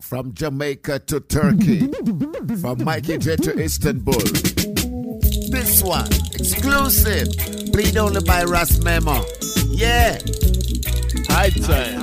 From Jamaica to Turkey, from Mikey J to Istanbul. This one, exclusive, played only by Ras Memo. Yeah. High time.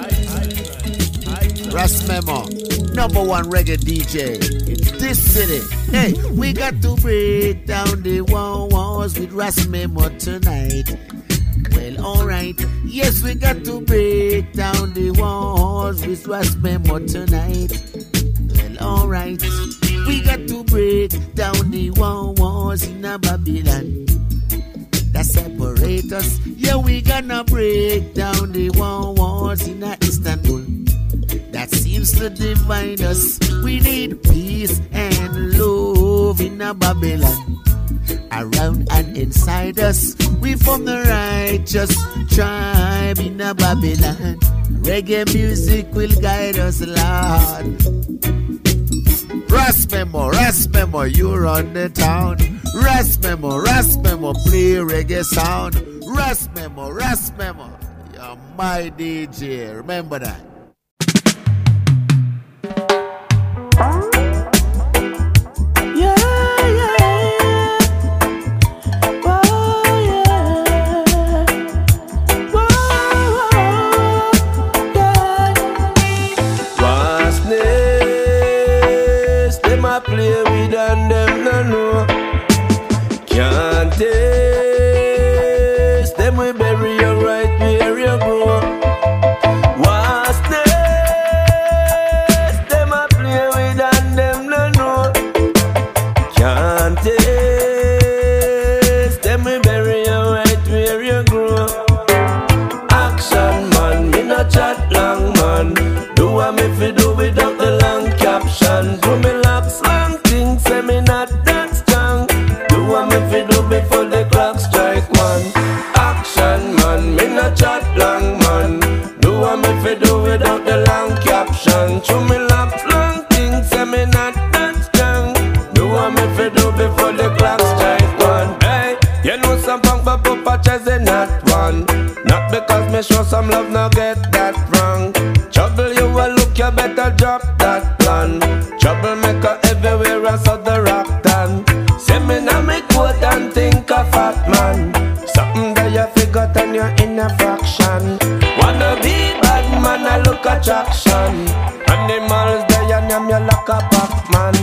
Ras Memo, #1 reggae DJ in this city. Hey, we got to break down the walls with Ras Memo tonight. Well, alright. Yes, we got to break down the walls with Ras Memo tonight. Well, alright. We got to break down the walls in a Babylon that separate us. Yeah, we gonna break down the walls in a Istanbul that seems to divide us. We need peace and love in a Babylon around and inside us. We from the righteous tribe in a Babylon. Reggae music will guide us, Lord. Ras Memo, you run the town. Ras Memo, play reggae sound. Ras Memo, you're my DJ. Remember that. Play with and them no know. Can't taste them, we bury you right where you grow. What's this? Them a play with and them no know. Can't taste them, we bury you right where you grow. Action man, me no chat long man. Do what me fi do without the long caption. Do me slang things, say me not that strong. Do what me fi do before the clock strike one. Action man, me not chat long man. Do what me fi do without the long caption. To me lap slang things, say me not that strong. Do what me fi do before the clock strike one. Hey, you know some punk but Papa Chase not one. Not because me show some love, now get that wrong. Trouble you will look, you better drop that plan. Troublemaker everywhere, I saw the rock done. Say me now make quote and think of fat man. Something that you forgot and you're in a fraction. Wanna be bad man, I look attraction. Animals there and I'm your lock a pack man.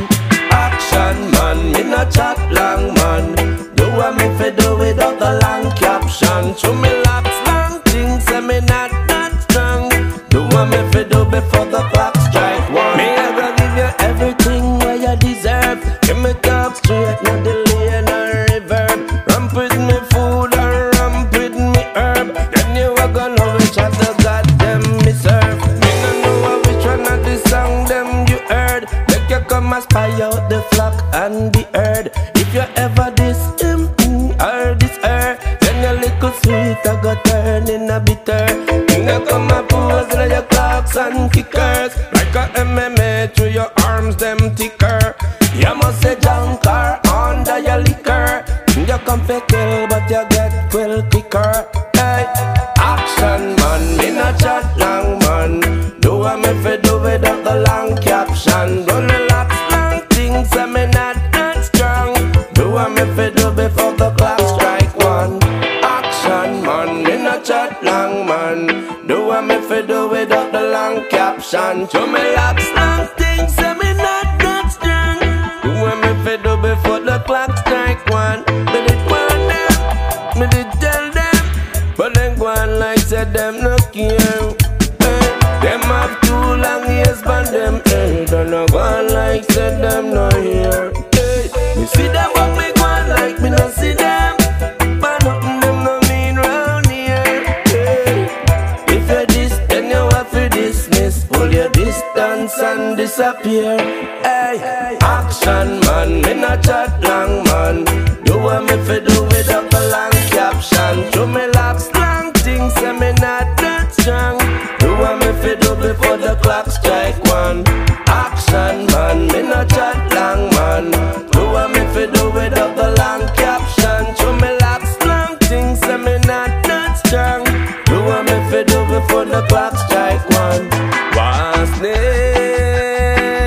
Action man, me no chat long man. Do what me fi do without the long caption. To me laps long things, say me not that strong. Do what me fi do before the clock strike one. Me ever give you everything where you deserve. Give me talk straight, no delay, no reverb. Ramp with me food or ramp with me herb. Then you are gonna know which of the goddamn me serve. Me no know which one of the song them you heard. Make you come and spy out the flock and the herd. If you ever diss him or this her, then your little sweet I got turn in a bitter. You know come and pose with your clocks and kickers. Like a MMA through your arms them thicker. You must say junker under your liquor. You come for kill but you get quill quicker. Hey, action man, me not chat long man. Do what me fi do without the long caption. Don't relax long things and me not that strong. Do what me fi do before the clock strike one. Action man, me not chat long man. Do what me fi do without the long caption. To me laps long things and me not that strong. Do what me fi do before the clock strike one. Me did warn them, me did tell them, but them go on like said them no care. Hey, them have too long years but them head. Don't no go on like said them no hear. Hey, me see them walk me go on like me no see them. But nothing them no mean round here. Hey, if you dis, then you have to dismiss. Hold your distance and disappear. Hey, action man, me not chat long man. Do what me fi do without the long caption. To me laps long things, say me not that strong. Do what me fi do before the clock strike one. Action man, me not chat long man. Do what me fi do without the long caption. To me laps long things, say me not that strong. Do what me fi do before the clock strike one. What's name?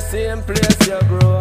same place you grow.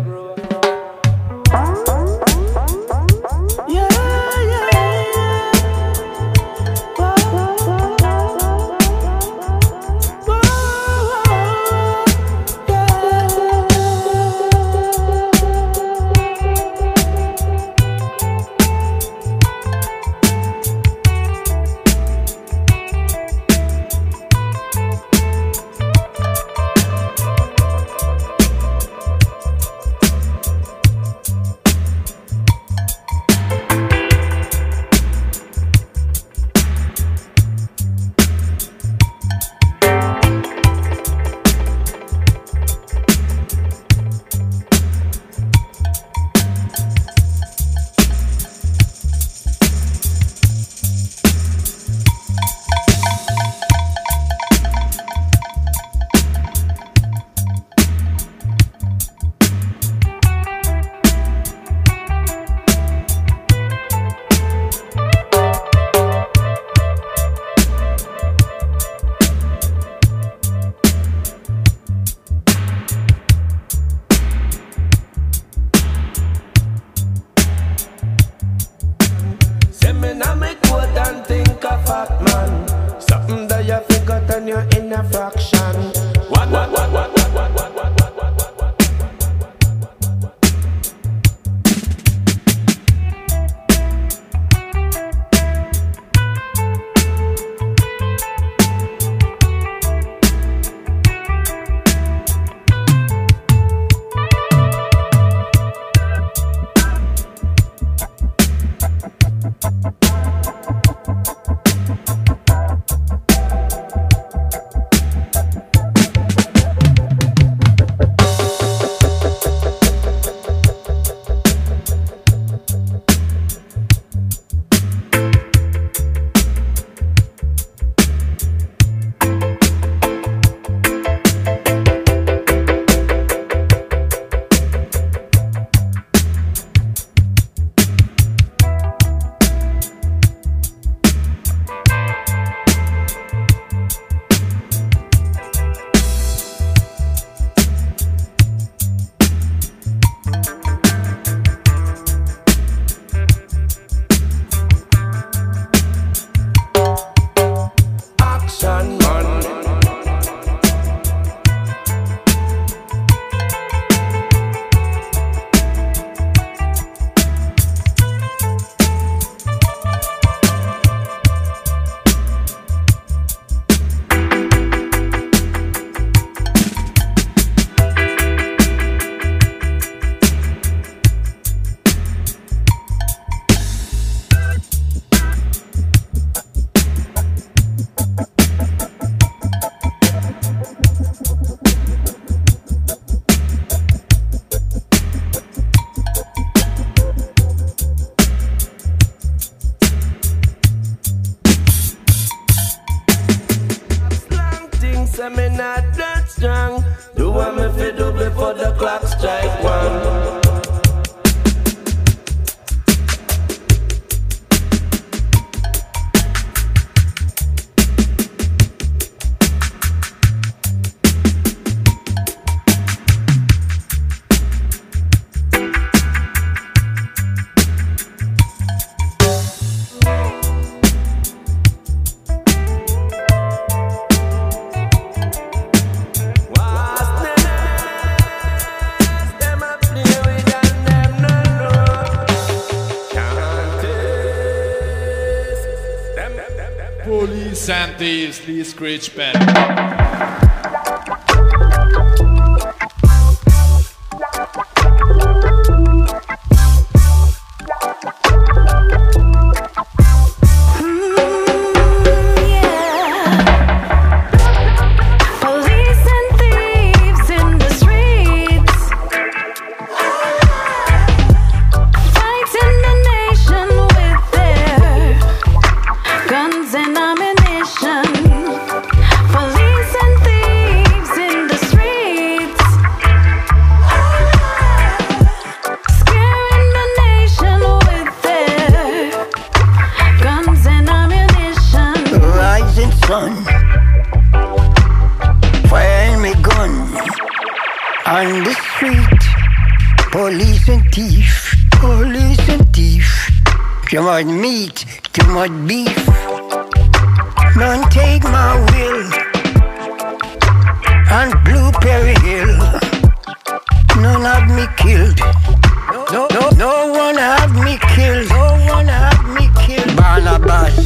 Police and thieves, Lee Screech Band. On the street, police and thief, police and thief. Too much meat, too much beef. None take my will. On Blueberry Hill, none have me killed. No one have me killed. No one have me killed. Barnabas,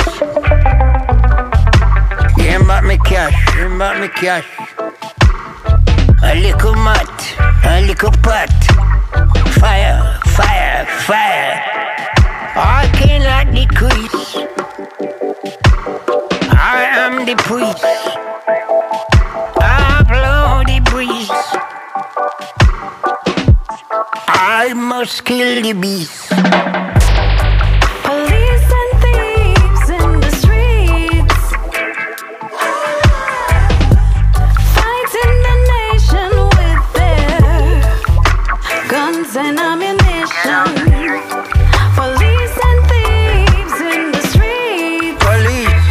give back me cash, give back me cash. A little mat, a little pot. Fire, fire, fire. I cannot decrease. I am the priest. I blow the breeze. I must kill the beast. Police and thieves in the streets, fighting the nation with their guns and ammunition. Police and thieves in the streets, Police,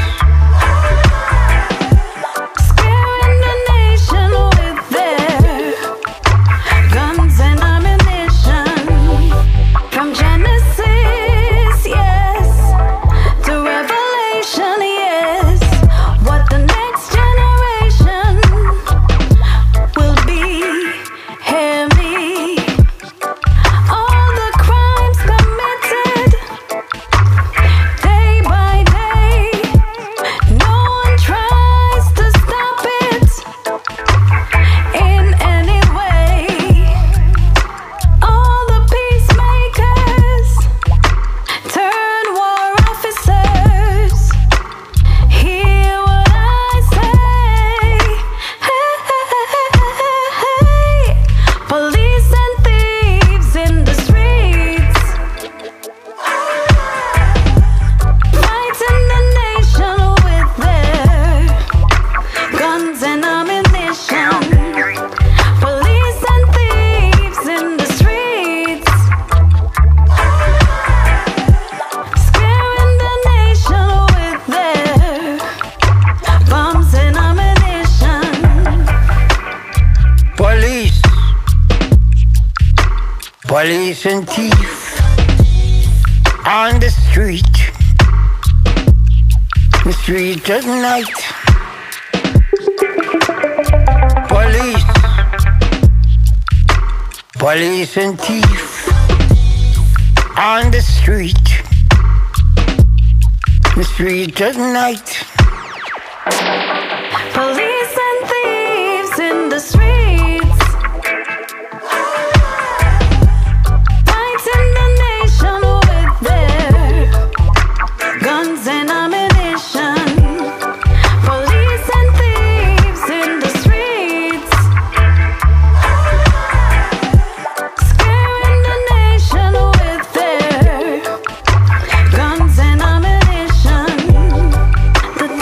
scaring the nation with their guns and ammunition. From Genesis, yes, to Revelation, yes, what the next generation will be. Hear me. All the crimes committed day by day, no one tries to stop it in any way. All the peacemakers turn war officers. Hear what I say. Hey, police and thieves in the streets, fighting the nation with their guns and ammunition. Police and thieves in the streets, scaring the nation with their bombs and ammunition. police, police and thief. On the street at night. Police, police and thief. On the street at night. Police and thieves in the streets, fighting the nation with their guns and ammunition. Police and thieves in the streets, scaring the nation with their guns and ammunition. The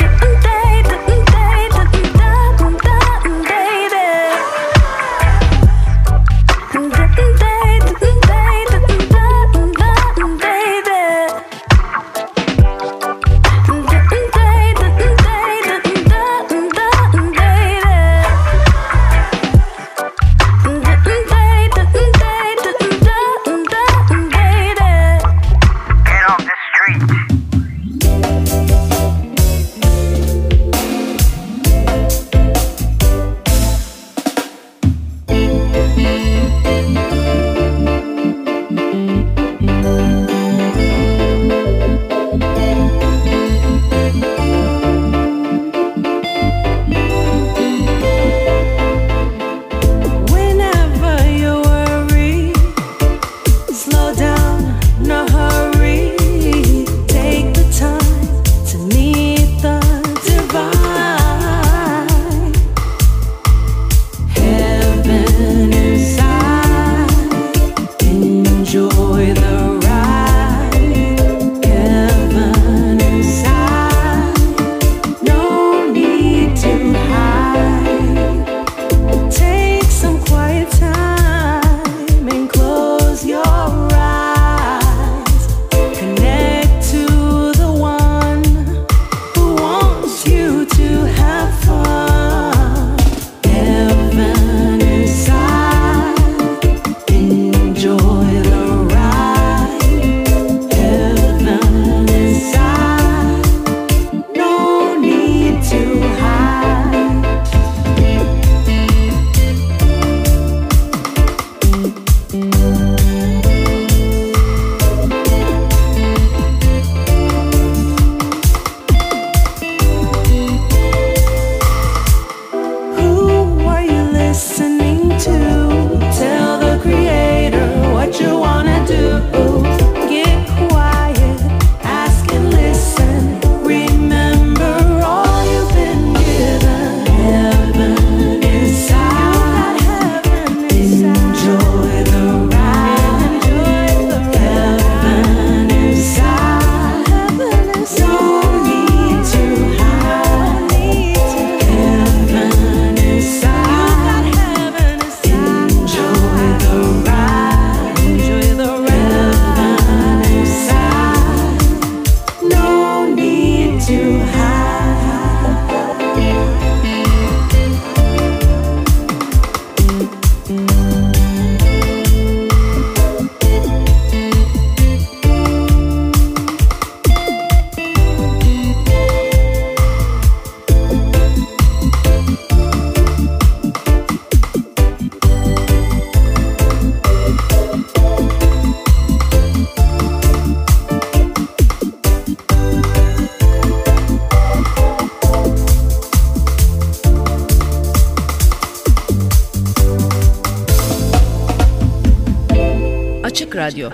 Radyo.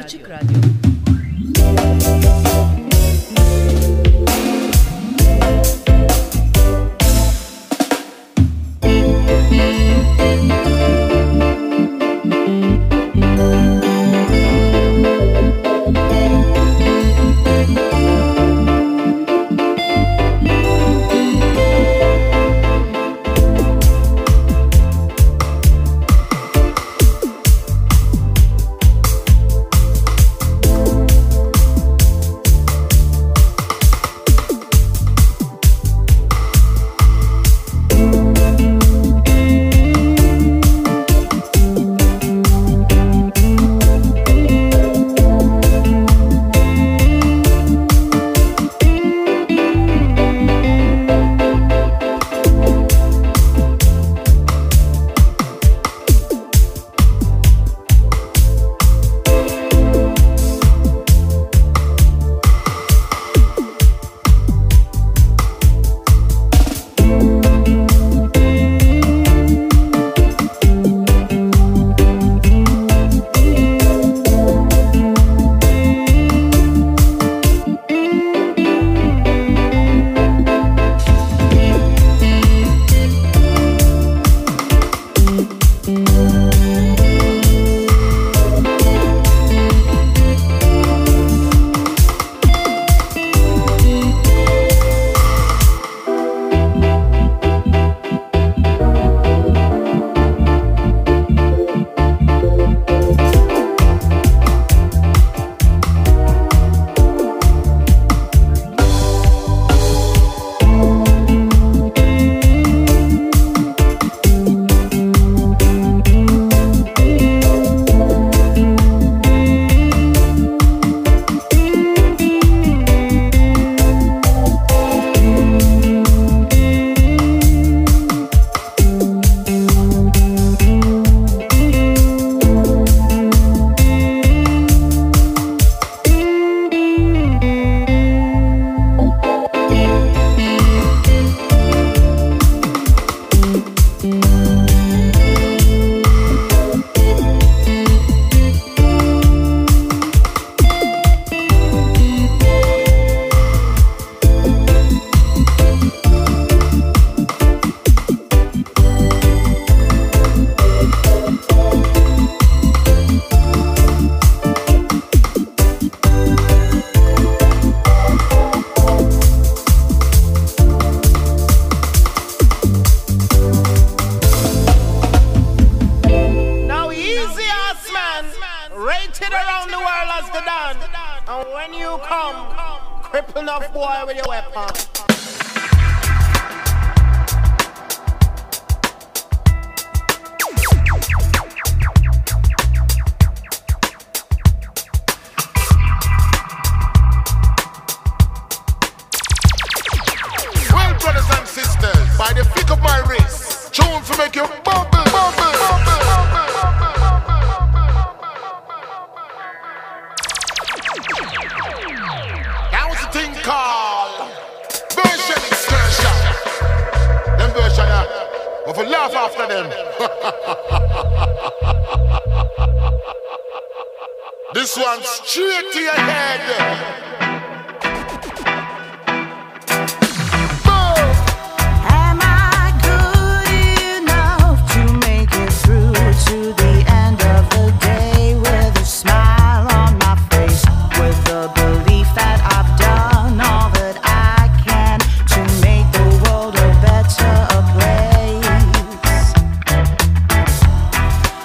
This one straight to your head.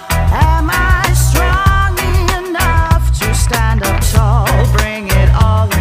Stand up tall, bring it all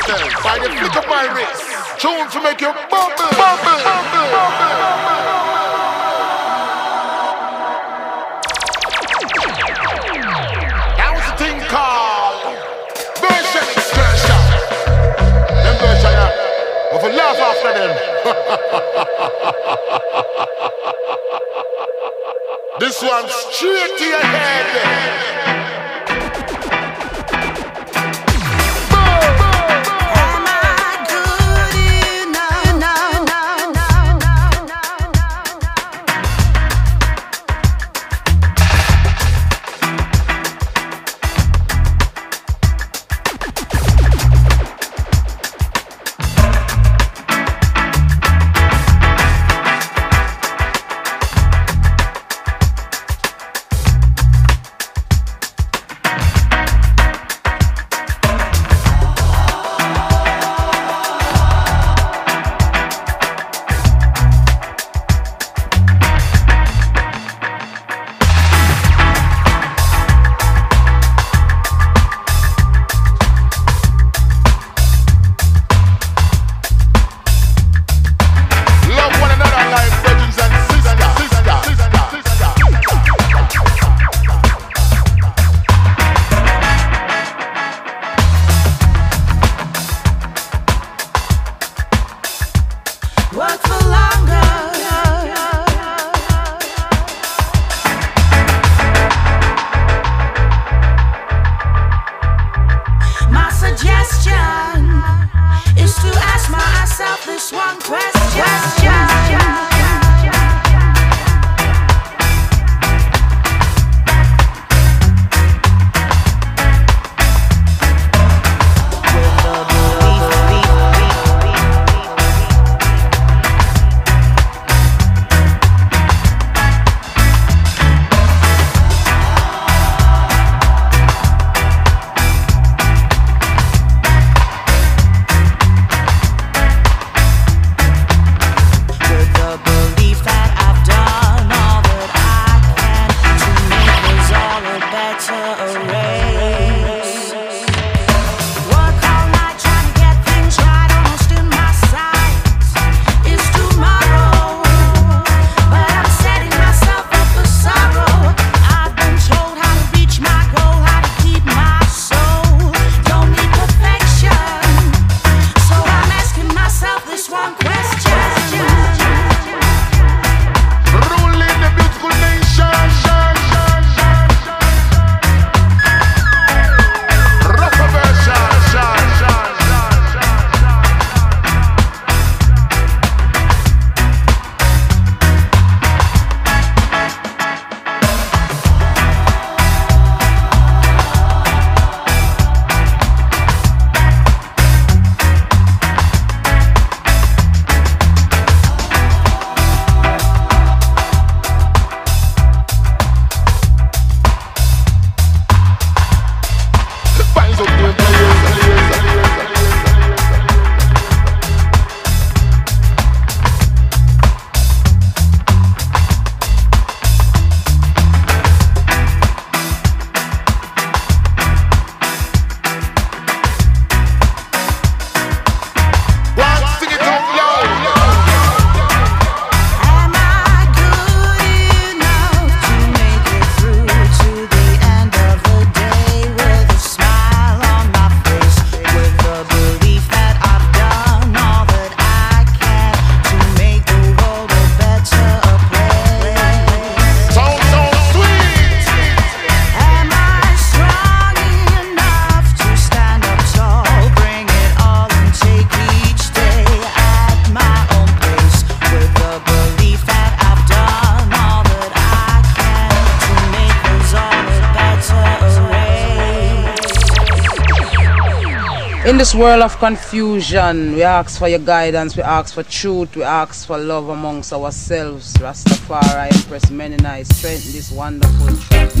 yourself by the flick of my wrist. Tune to make you bubble, bubble, bubble, bubble. That was the thing called version excursion. Them version up. But for laugh after them. This one's straight to your head. In this world of confusion, we ask for your guidance, we ask for truth, we ask for love amongst ourselves. Rastafari, Empress Mennonite, strengthen this wonderful track.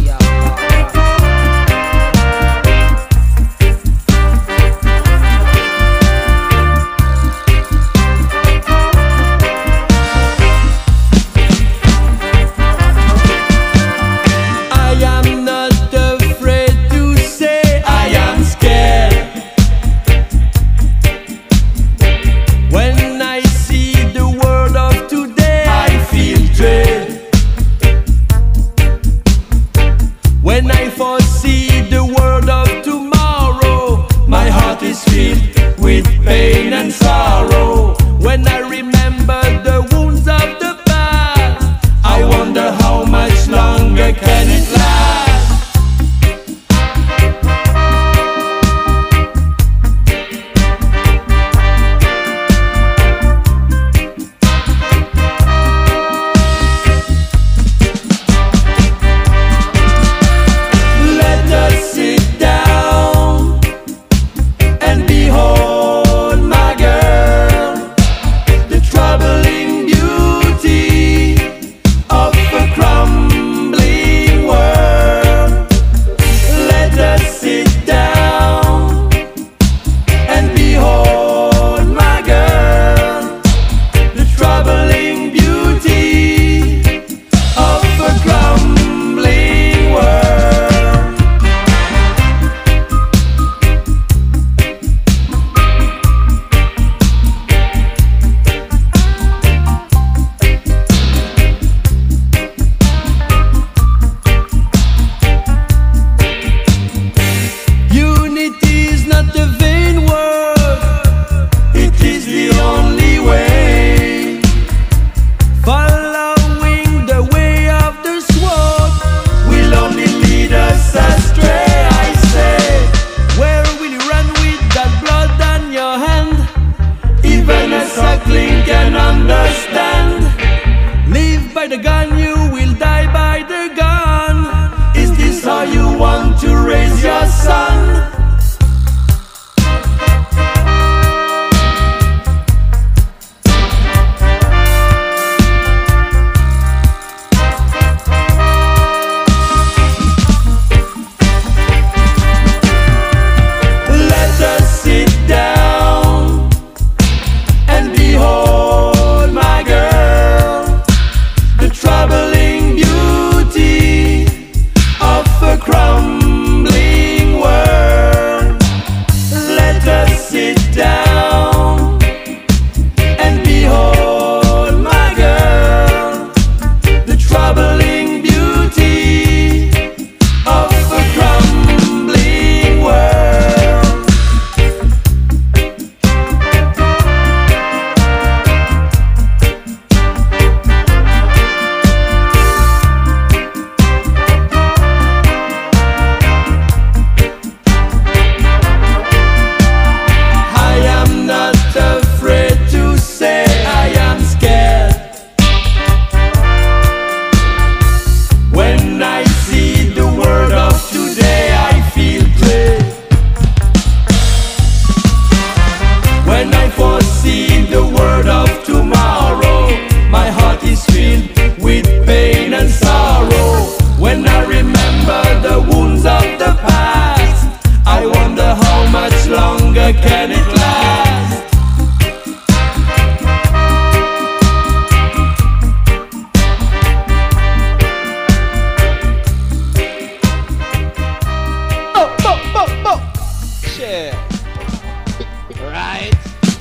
Right?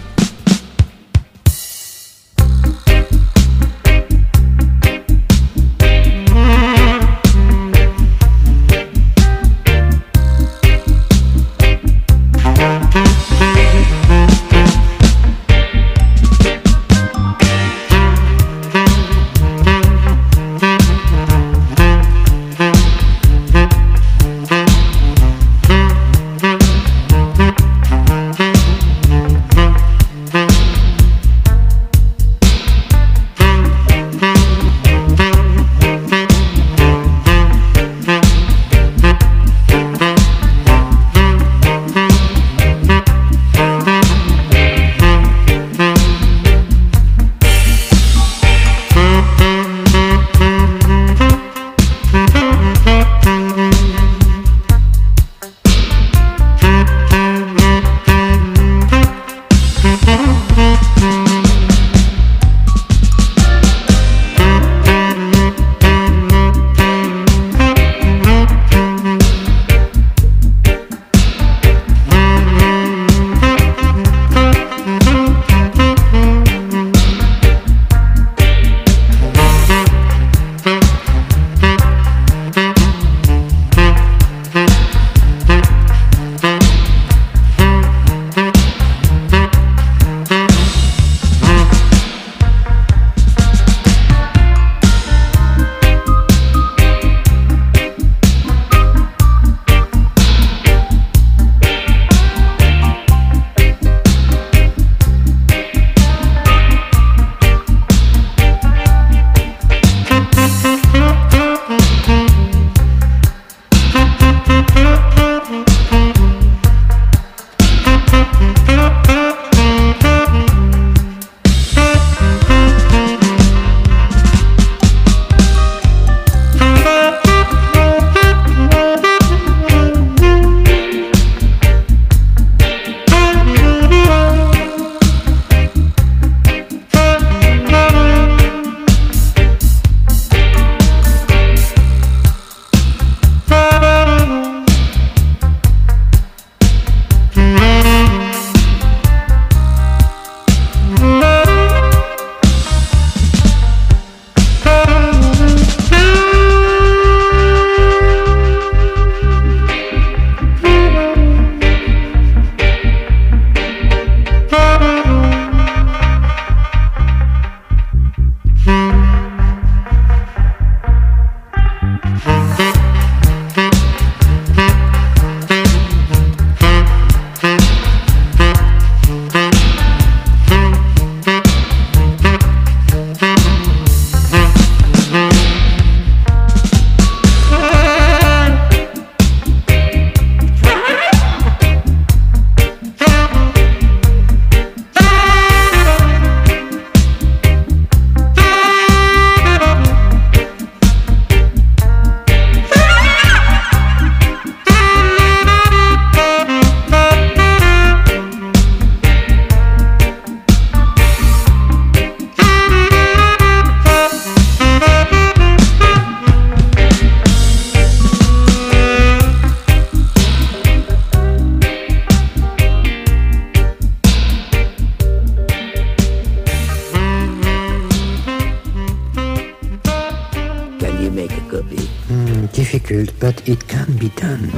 Difficult, but it can be done.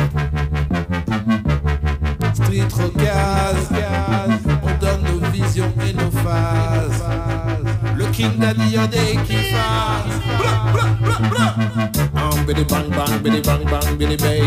Street Rockaz, on donne nos visions et nos phases. Le King Daddy a des kiffages. Biddy bang bang, biddy bang bang, biddy bay.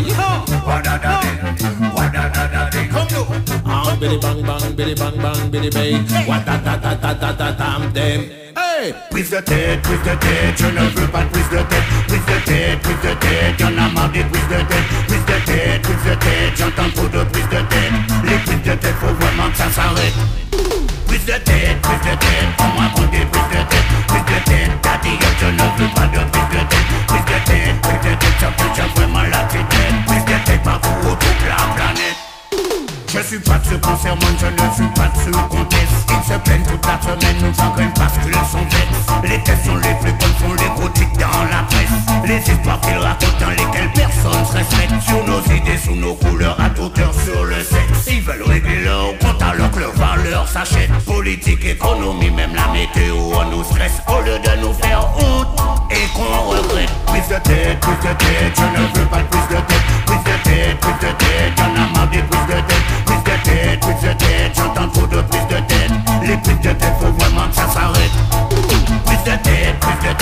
Biddy bang bang, biddy bang bang, biddy bay. What da da da da da da damn them. Prise de tête, je ne veux pas de prise de tête. Prise de tête, y'en a marre des prises de tête. Prise de tête, j'entends trop de prises de tête. Les prises de tête, faut vraiment que ça s'arrête. Prise de tête, on m'a pris des prises de tête. Prise de tête, daddy, je ne veux pas de prise de tête. Prise de tête, ça peut vraiment la tête. Prise de tête, partout, toute la planète. Je suis pas de ce concert, moi je ne suis pas de ce conteste. Ils se plaignent toute la semaine, nous s'engrainent parce qu'ils sont vexes. Les tests sont les plus bonnes, sont les gros titres dans la presse. Les histoires qu'ils racontent dans lesquelles personne se respecte. Sur nos idées, sous nos couleurs, à toute heure sur le sexe. Ils veulent régler leur compte alors que leur valeurs s'achètent. Politique, économie, même la météo, on nous stresse au lieu de nous faire honte et qu'on regrette. Prise de tête, je ne veux pas de prise de tête. Prise de tête, y'en a marre des prises de tête. Prise de tête, j'entends trop de prises de tête. Les prises de tête, faut vraiment que ça s'arrête. Prise de tête,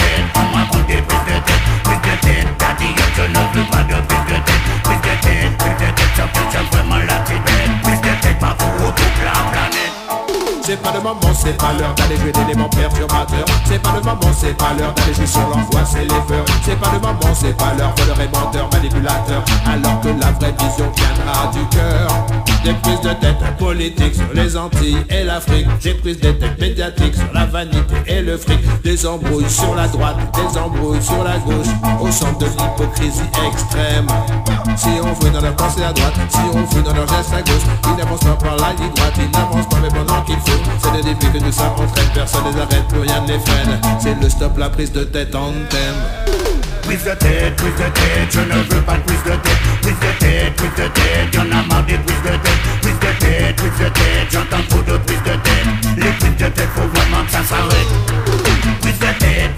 on raconte des prises de tête. Prise de tête, t'as dit je ne veux pas de prise de tête. Prise de tête, ça fait vraiment la tête. Prise de tête, pas pour toute la planète. C'est pas le moment, c'est pas l'heure d'aller jouer d'éléments perturbateurs. C'est pas le moment, c'est pas l'heure d'aller jouer sur l'angoisse et les peurs. C'est pas le moment, c'est pas l'heure, voleur et menteur, manipulateur. Alors que la vraie vision viendra du cœur. Des prises de tête politiques sur les Antilles et l'Afrique. Des prises de tête médiatiques sur la vanité et le fric. Des embrouilles sur la droite, des embrouilles sur la gauche. Au centre de l'hypocrisie extrême. Si on fouille dans leur pensée à droite, si on fouille dans leur geste à gauche, ils n'avancent pas par la ligne droite, ils n'avancent pas mais pendant qu'il faut. C'est des défis que nous ça entraîne, personne les arrête, plus rien ne les freine. C'est le stop, la prise de tête en thème. Prise de tête, je ne veux pas de prise de tête. Prise de tête, y'en a marre des prises de tête. Prise de tête, j'entends trop de prises de tête. Les prises de tête, faut vraiment que ça s'arrête. Prise de tête,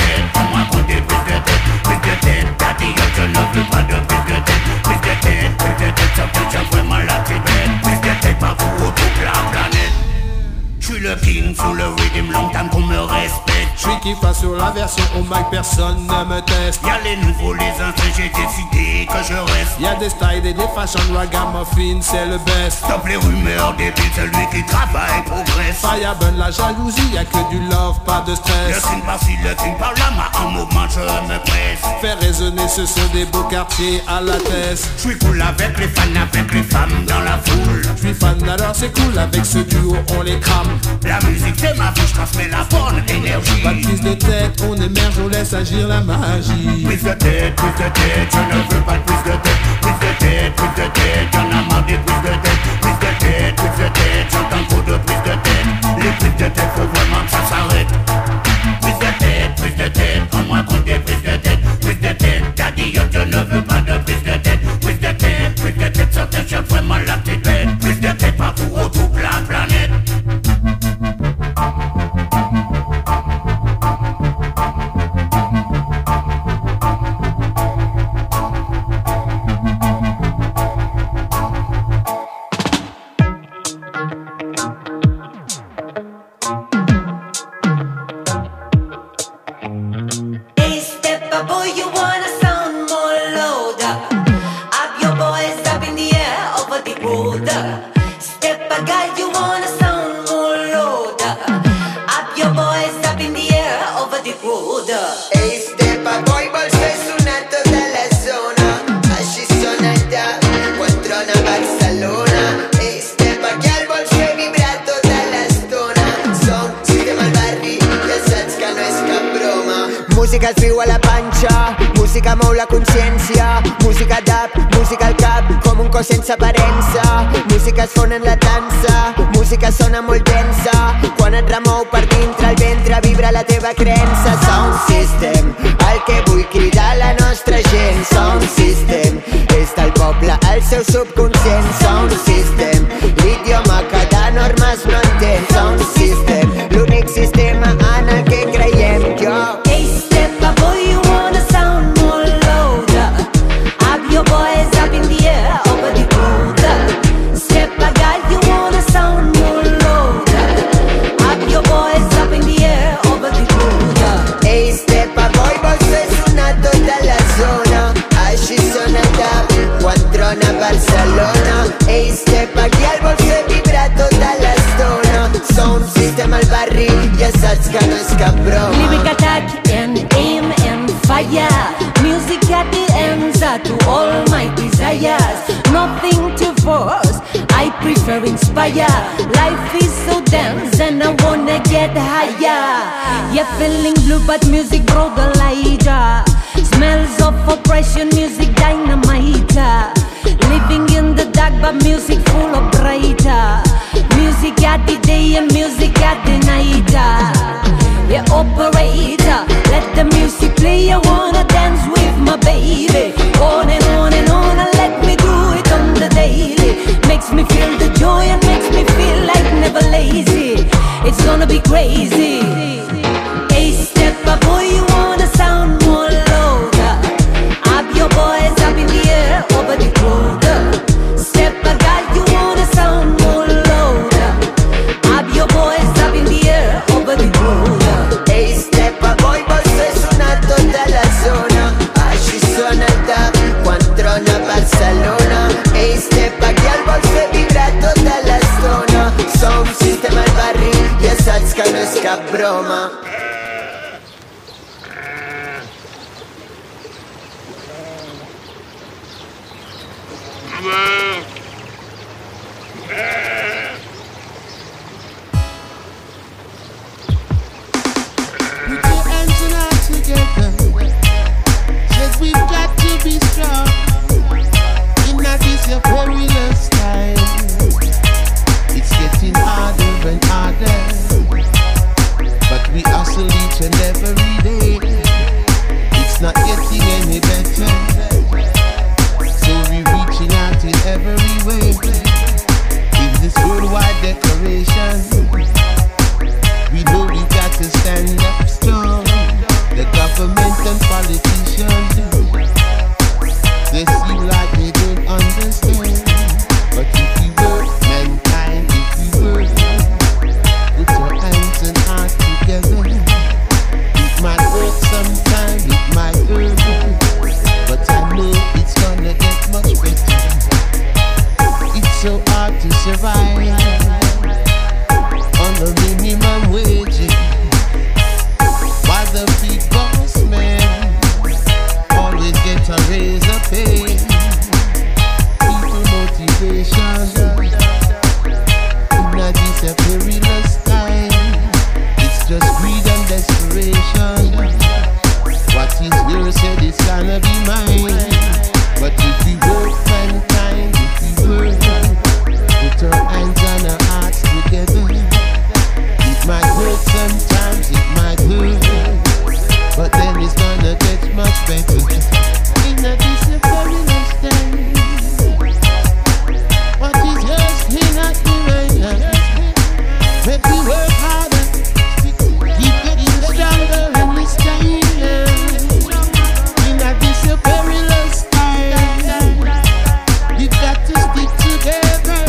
on raconte des prises de tête. Prise de tête, t'as dit je ne veux pas de prise de tête. Prise de tête, ça fait vraiment la tête. Prise de tête, pas pour toute la planète. J'suis le king sous le rhythm, longtemps qu'on me respecte. J'suis qui face sur la version au mic, personne ne me teste. Y'a les nouveaux, les anciens, j'ai décidé que je reste. Y'a des styles et des fashion, ragamuffin, c'est le best. Stop les rumeurs débiles, celui qui travaille progresse. Fireburn, la jalousie, y'a que du love, pas de Le stress. crime par-ci, le crime par-là, en mouvement je me presse. Faire résonner ce son des beaux quartiers à la tête. J'suis cool avec les fans, avec les femmes dans la foule. J'suis fan alors c'est cool, avec ce duo on les crame. La musique c'est ma vie, j'transmets la bonne énergie. Pas de prise de tête, on émerge, on laisse agir la magie. Prise de tête, je ne veux pas de prise de tête. Prise de tête, y'en a marre des prises de tête. Prise de tête, j'entends trop de prises de tête. Les prises de tête, faut vraiment que ça s'arrête. Prise de tête, on raconte des prises de tête. Prise de tête, t'as dit je ne veux pas de prise de tête. Prise de tête, ça t'achète vraiment la tête. Prise de tête, pas pour toute la planète. Música al fiu a la panxa, música mou la consciència, música d'ap, música al cap, com un cos sense aparença. Música es fon en la dansa, música sona molt densa, quan et remou per dintre el ventre vibra la teva creença. Sound System, el que vull cridar la nostra gent. Sound System, és del poble, el seu subconscient. Sound System, l'idioma que de normes no entén. Sound System, l'únic sistema en el que creiem. Jo Your boys up in the air over the border. Step by guy, you wanna sound more louder. Up your boys up in the air over the border. Hey, step by boy, vol fer sonar tota la zona. Així sona el tap quan trona Barcelona. Hey, step aquí el vol fer vibrar tota l'estona. Sound System al barri, ja saps que no és cap broma. Lyric attack and aim and fire. Music at the answer to all my desires. Nothing to force, I prefer inspire. Life is so dense and I wanna get higher. You're feeling blue but music brought the lighter. Smells of oppression, music dynamite. Living in the dark but music full of brighter. Music at the day and music at the night. Yeah, operator, let the music play. I wanna dance with my baby. On and on and on, and let me do it on the daily. Makes me feel the joy and makes me feel like never late. be crazy. Hey, step up, boy, you wanna sound more louder. Have your boys up in the air over the crowd. Step up, girl, you wanna sound more louder. Have your boys up in the air over the crowd. Hey, step up, boy, bolso suona tutta la zona. Asci suona da quando a Barcellona. Hey, step up, girl, bolso vibra tutta la zona. Som sistema al barril, ja saps que no és cap broma. Put your hands and heart together. Says we've got to be strong. In this your perilous time. It's getting harder and harder, but we hustle each and every day. It's not getting any better, so we're reaching out in every way. In this worldwide decoration, we know we've got to stand up strong. The government and politicians, they seem like they don't understand. But if we work, mankind, if we work, put your hands and heart together. It might work sometime, it might hurt, but I know it's gonna get much better. It's so hard to survive on the minimum wage, while the big boss man always get a raise of pay. People motivation in this a perilous time. It's just greed and desperation. What is yours said it's gonna be mine. But if we work, mankind, if we work, put our hands on our hearts together. It might hurt sometimes, it might hurt, but then it's gonna get much better. In this a perilous time. What is yours cannot be mine. Make we work harder, keep getting stronger in this time. In this a perilous time, we've got to stick together.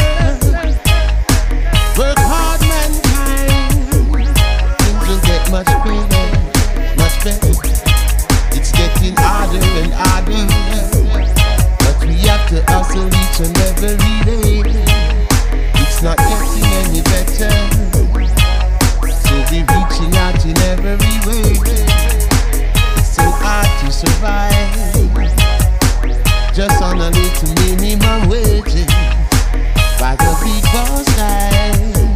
Work hard, mankind. Things will get much better, much better. It's getting harder and harder, but we have to hustle each and every day. It's not getting any better, so we're reaching out in every way. It's so hard to survive just on a little minimum wage by the big boss guy.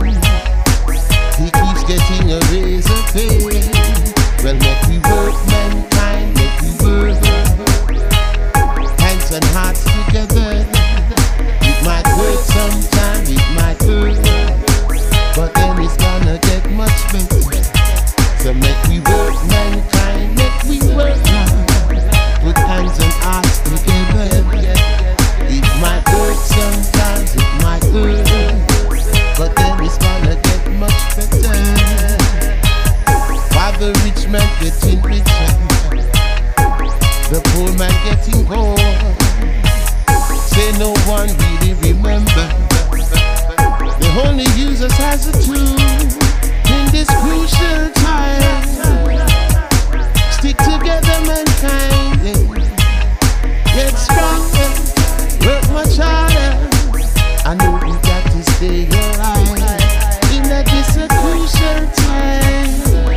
He keeps getting a raise of pay. Well, make we work, mankind, make we work. Hands and hearts together. It might hurt sometime, it might hurt, but then it's gonna get much better. So make we work, mankind, make we work. Put hands and hearts together. It might hurt sometimes, it might hurt, but then it's gonna get much better. While the rich man getting richer, the poor man getting poor. Say no one really remember. They only use us as a tool in this crucial time. Stick together, mankind. Get stronger, work much harder. I know we got to stay alive in this a crucial time.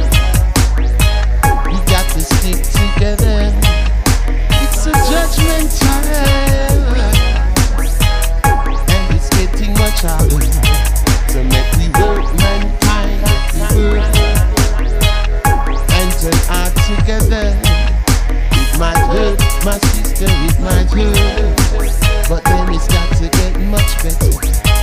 We got to stick together. It's a judgment time, and it's getting much harder. So make we work, mankind, make we work, hands and heart together. It might hurt, my sister, it might hurt, but then it's got to get much better.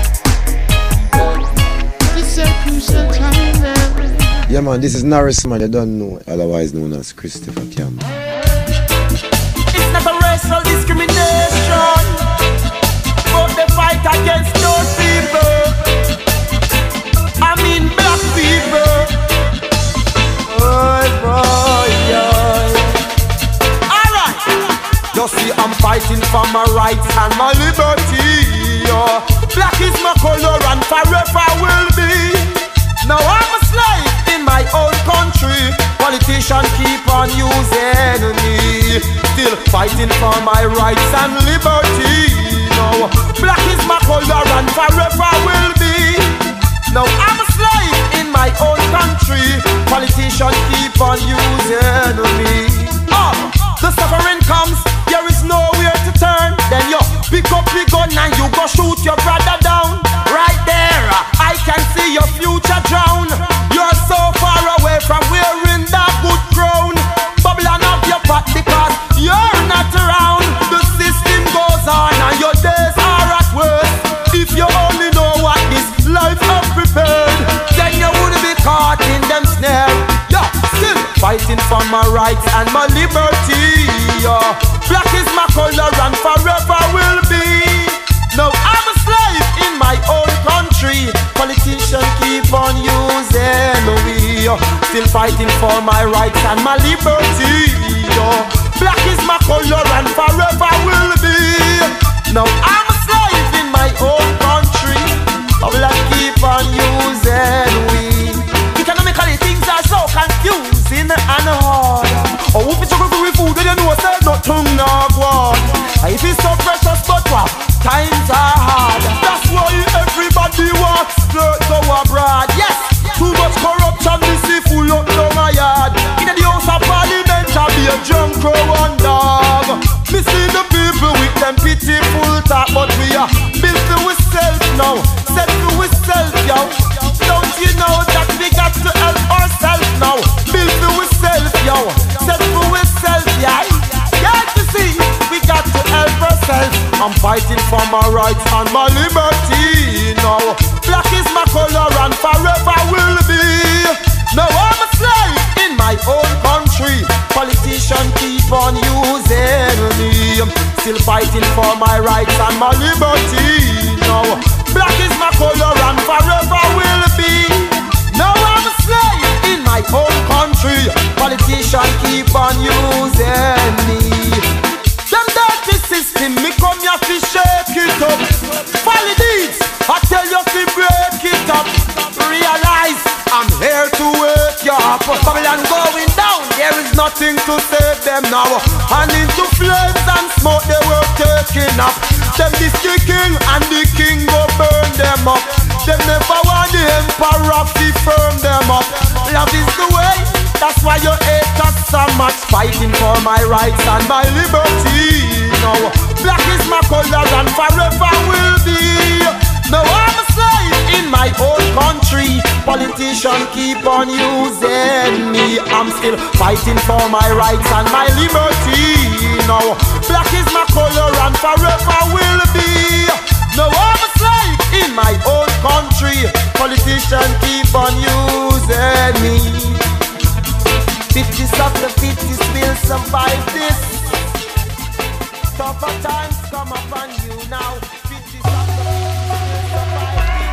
It's a crucial time now. Yeah man, this is Norris man, you don't know, otherwise known as Christopher Campbell. It's not a racial discrimination, but the fight against those people. I mean black people. rights and my liberty. Black is my color and forever will be. Now I'm a slave in my own country. Politicians keep on using me. Still fighting for my rights and liberty. Now black is my color and forever will be. Now I'm a slave in my own country. Politicians keep on using me. The suffering comes, there is nowhere to turn. Then you pick up the gun and you go shoot your brother down. Right there, I can see your future drown. You're so far away from wearing that good crown. Bubbling up your pot because you're not around. The system goes on and your days are at worst. If you only know what this life has prepared, then you wouldn't be caught in them snare. Yeah, still fighting for my rights and my liberty. Black is my color and forever will be. Now I'm a slave in my own country. Politicians keep on using me. Still fighting for my rights and my liberty. Black is my color and forever will be. Now I'm a slave in my own country. Black keep on using we. Economically things are so confusing and hard. Oh, if it's struggle with food, then you know say nothing no go on. If it's so precious, but what? Times are hard. That's why everybody walks straight go abroad. Yes, too much corruption, we see full up down my yard. In the house of parliament, I be a junk crow and dog. Me see the people with them pitiful talk, but we are built to ourselves now. Set to ourselves, yo. Don't you know that we got to help ourselves now? Build to ourselves, yo. Set to ourselves, yeah. Can't you see? We got to help ourselves. I'm fighting for my rights and my liberty now. Black is my color and forever will be. Now I'm a slave in my own country. Politicians keep on using me. Still fighting for my rights and my liberty now. Black is my color and forever will be. Now I'm a slave in my own country. Politicians keep on using me. Them dirty system, me come here to shake it up. Follow deeds, I tell you to break it up. Realize I'm here to wake you up. Babylon going down, there is nothing to save them now. And into flames and smoke they were taking up. Them this the king and the king go burn them up. Them never want the emperor to firm them up. Love is the way, that's why you hate us so much. Fighting for my rights and my liberty now. Black is my color and forever will be. Now I'm a slave in my own country. Politicians keep on using me. I'm still fighting for my rights and my liberty now. Black is my color and forever will be. Now I'm a slave in my own country. Politicians keep on using me. 50s of the 50s will survive this. Tougher times come upon you now. 50s of the 50s will survive this.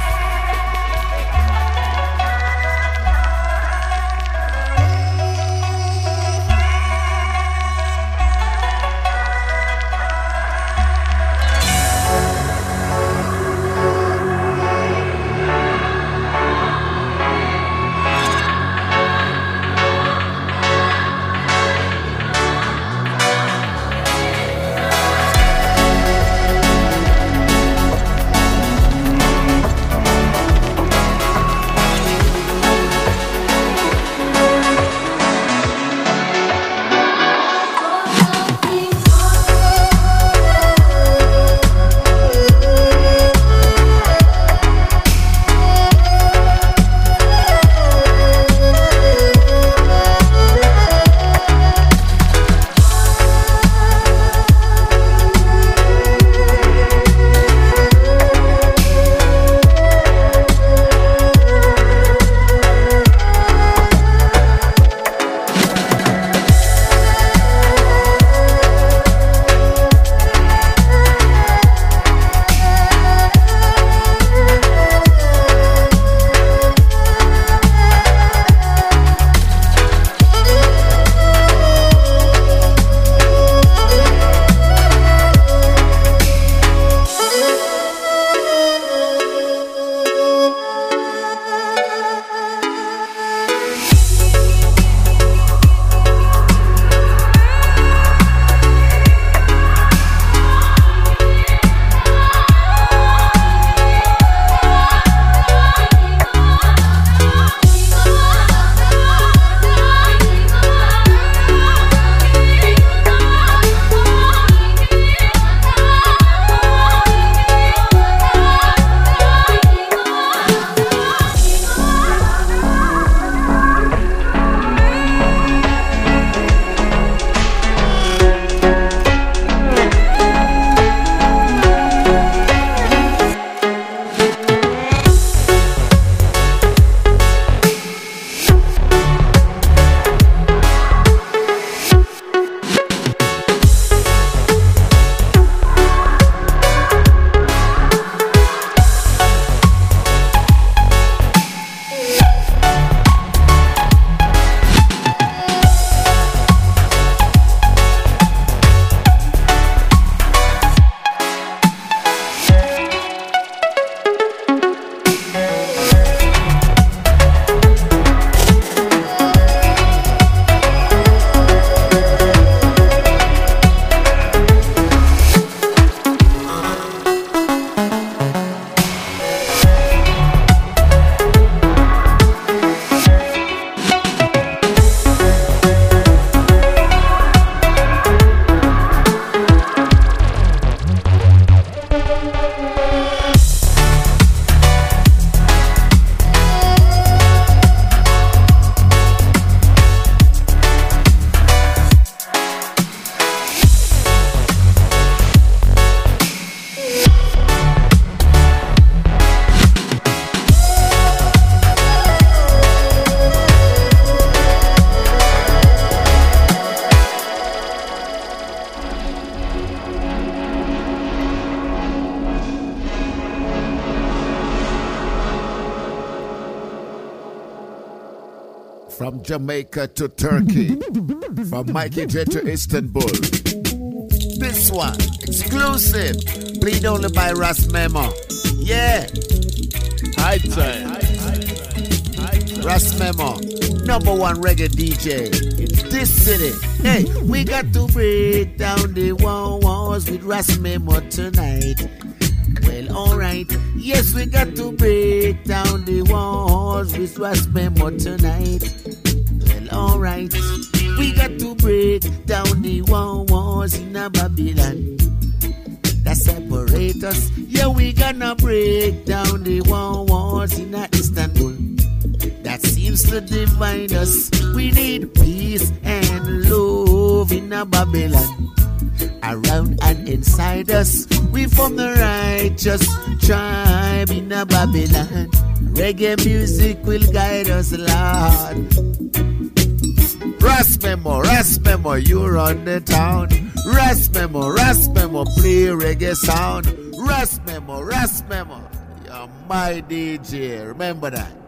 From Jamaica to Turkey, from Mikey J to Istanbul. This one, exclusive, played only by Ras Memo. Yeah. High time. Ras Memo, #1 reggae DJ in this city. Hey, we got to break down the walls with Ras Memo tonight. Well, alright, yes, we got to break down the walls with Ras Memo tonight. Well, alright, we got to break down the walls in a Babylon that separate us. Yeah, we gonna break down the walls in a Istanbul that seems to divide us. We need peace and love in a Babylon around and inside us. We from the righteous tribe in a Babylon. Reggae music will guide us, Lord. Ras Memo, you run the town. Ras Memo, play reggae sound. Ras Memo, you're my DJ. Remember that.